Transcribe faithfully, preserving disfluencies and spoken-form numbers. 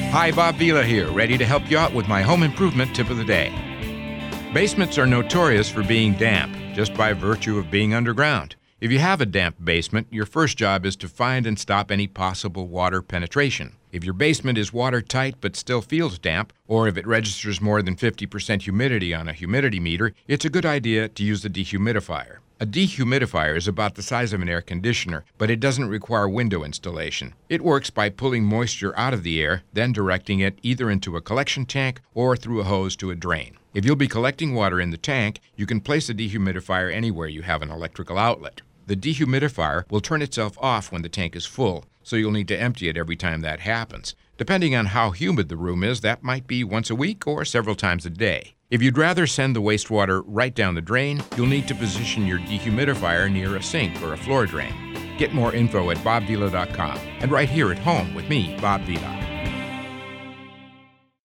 Hi, Bob Vila here, ready to help you out with my home improvement tip of the day. Basements are notorious for being damp, just by virtue of being underground. If you have a damp basement, your first job is to find and stop any possible water penetration. If your basement is watertight but still feels damp, or if it registers more than fifty percent humidity on a humidity meter, it's a good idea to use a dehumidifier. A dehumidifier is about the size of an air conditioner, but it doesn't require window installation. It works by pulling moisture out of the air, then directing it either into a collection tank or through a hose to a drain. If you'll be collecting water in the tank, you can place a dehumidifier anywhere you have an electrical outlet. The dehumidifier will turn itself off when the tank is full, so you'll need to empty it every time that happens. Depending on how humid the room is, that might be once a week or several times a day. If you'd rather send the wastewater right down the drain, you'll need to position your dehumidifier near a sink or a floor drain. Get more info at bob vila dot com and right here at home with me, Bob Vila.